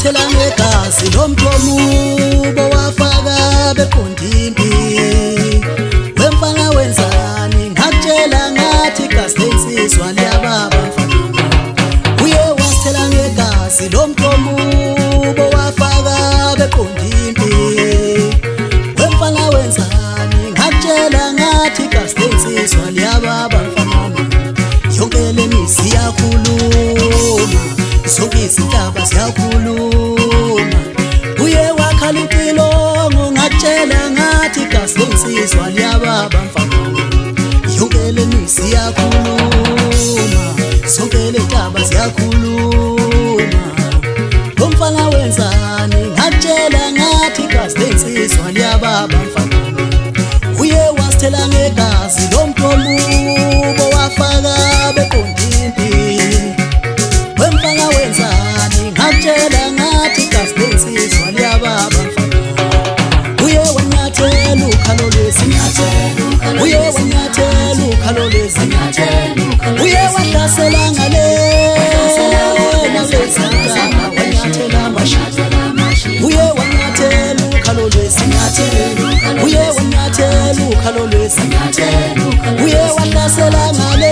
wathela ngegazi lomthombo wafaka beqondimbi wemfana wenzani ngakutshela ngathi igazi lensizwa liyababa mfana uye wathela ngegazi lomthombo wafaka beqondimbi wemfana wenzani ngakutshela ngathi igazi lensizwa liyababa mfana yonke lemisi yakhuluma zonke izindaba ziyakhuluma uye wakhala impilongo ngakutshela ngathi igazi lensizwa liyababa mfana yonke lemisi yakhuluma zonke lendaba ziyakhuluma lomfana wenzani ngakutshela ngathi igazi lensizwa liyababa mfana uye wasithela ngegazi lomthombo wafaka beqondimbi wemfana wenzani ngakutshela ngathi igazi lensizwa liyababa mfana uye wanyathela ukhalo lesinyathelo uye wanyathela ukhalo lesinyathelo uye wahlasela ngale wanyathela amashi uye wanyathela ukhalo lesinyathelo uye wanyathela ukhalo lesinyathelo uye wahlasela ngale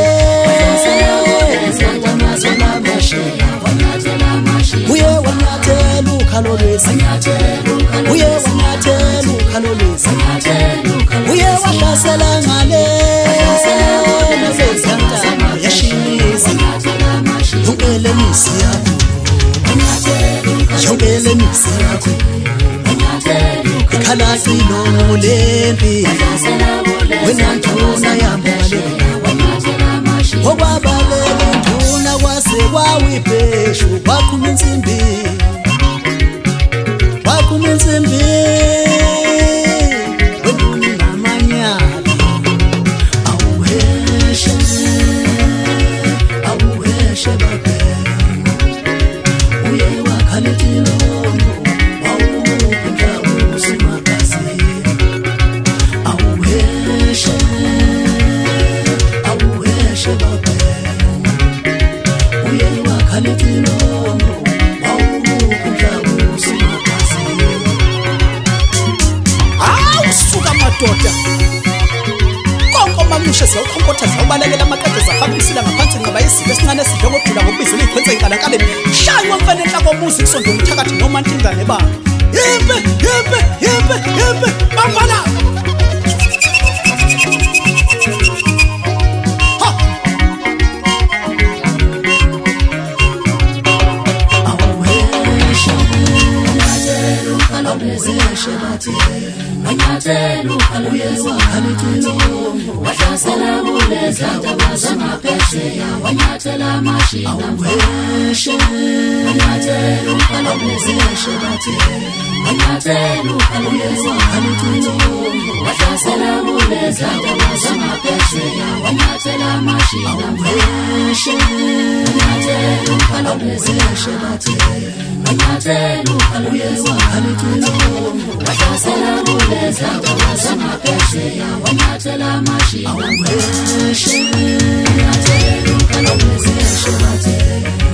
uye wanyathela ukhalo lesinyathelo uye wanyathela ukhalo lesinyathelo uye wahlasela ngale yashisa yonke lemisi yakho yonke lemisi yakho ikhala cilongo lempi wena nduna yambale okwabaleka nduna kwase kwawibheshu kwakhuma insimbi wenduni namanyala awuheshe babe uye wakhala cilongo wawuphinda usimakazi awuheshe babe uye wakhala cilongo wawuphinda usimakazi awusuka madoda konke mamusha ziyawukhonkotha ziyawubalekela amaqede zafaka umsila ngaphansi nqaba yisilo esincane esidle ngodula ngokubizela iy'khwenze y'nkalankaleni shaywa mfana enhlaka omuzi kusonda umthakathi noma ntindane baba yimpe bambala wahlasela buleza tabaza ngaphesheya wanyathela amashi wanyathela ukhala bulezeshe bathi wanyathela ukhala wahlasela buleza tabaza ngaphesheya wanyathela amashi wanyathela ukhala bulezeshe bathi wanyathela ukhala wahlasela buleza tabaza ngaphesheya wanyathela amashi wanyathela ukhala bulezeshe bathi